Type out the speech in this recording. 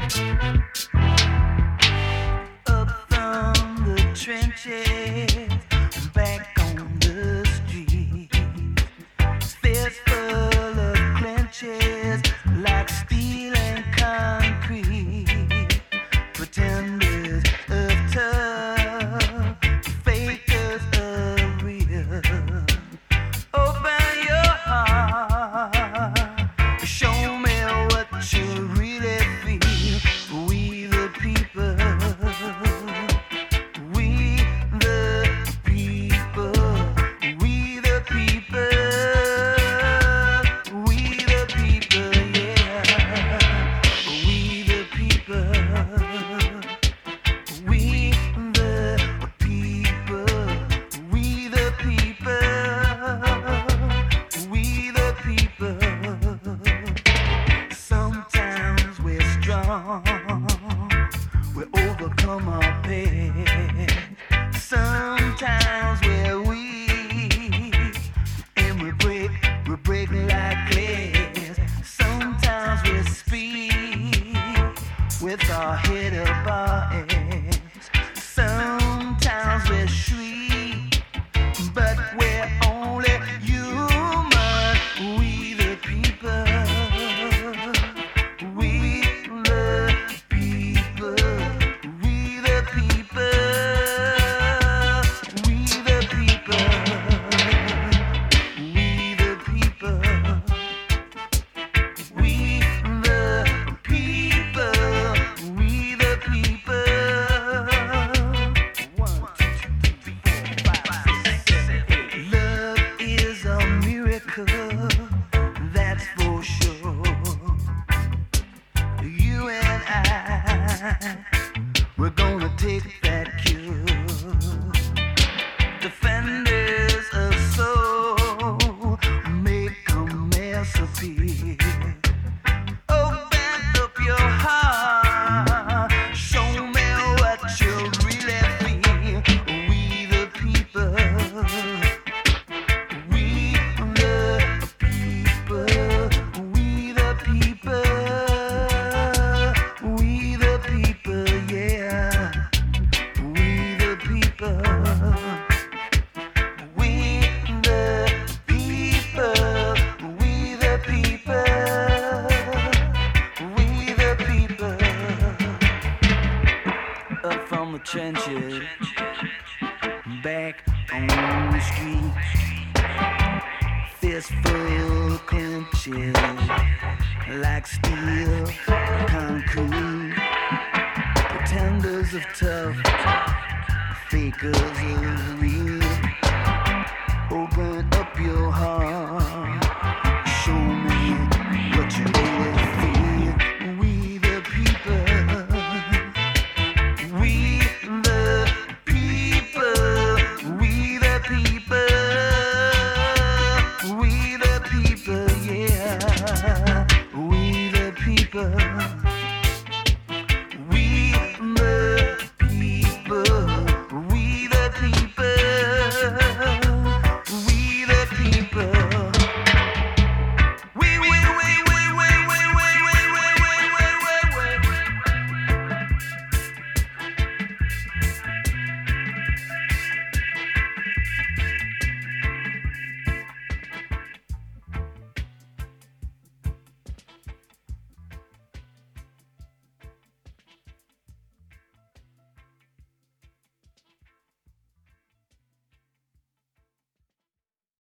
Up from the trenches, back on the street. Fist full of clenches, like steel and concrete. Pretenders of tough, fakers of real. Open your heart, show me what you really feel. We the people, we the people, we the people, we the people, yeah. We the people, we the people, we the people, we the people. Sometimes we're strong, we overcome our pain. Sometimes we're weak, and we break like glass. Sometimes we speak with our head up our ass. Sometimes we shriek, but we're only human. We the people, we the people, we the people, we the people, we the people, we the people, we the people. 1, 2, 3, 4, 5, 6, 7, 8. Love is a miracle, that's for sure. You and I, we're gonna take that cure. Defenders of soul, make a mess appear. Open up your heart, show me what you really feel. We the people, we the people, we the people, we the people, yeah. We the people, we the people, we the people, we the people. Up from the trenches, back on the street. Fistful clenches, like steel, concrete. Pretenders of tough, fakers of real. Open up your heart, show me what you really feel. We the people, we the people, we the people, we the people, yeah. We the people.